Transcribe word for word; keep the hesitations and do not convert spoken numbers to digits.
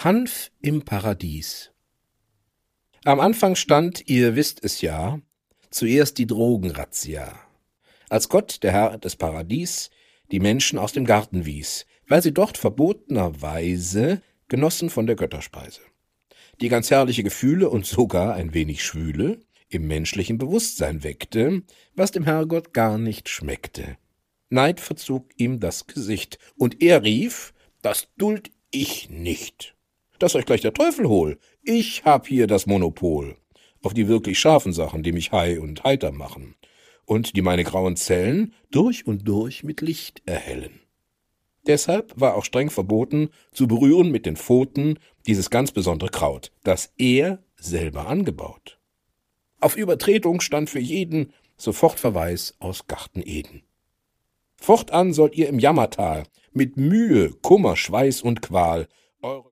Hanf im Paradies. Am Anfang stand, ihr wisst es ja, zuerst die Drogenrazzia, als Gott, der Herr des Paradies, die Menschen aus dem Garten wies, weil sie dort verbotenerweise genossen von der Götterspeise, die ganz herrliche Gefühle und sogar ein wenig Schwüle im menschlichen Bewusstsein weckte, was dem Herrgott gar nicht schmeckte. Neid verzog ihm das Gesicht, und er rief, das duld ich nicht. Dass euch gleich der Teufel hol, ich hab hier das Monopol auf die wirklich scharfen Sachen, die mich high und heiter machen und die meine grauen Zellen durch und durch mit Licht erhellen. Deshalb war auch streng verboten, zu berühren mit den Pfoten dieses ganz besondere Kraut, das er selber angebaut. Auf Übertretung stand für jeden sofort Verweis aus Garten Eden. Fortan sollt ihr im Jammertal mit Mühe, Kummer, Schweiß und Qual eure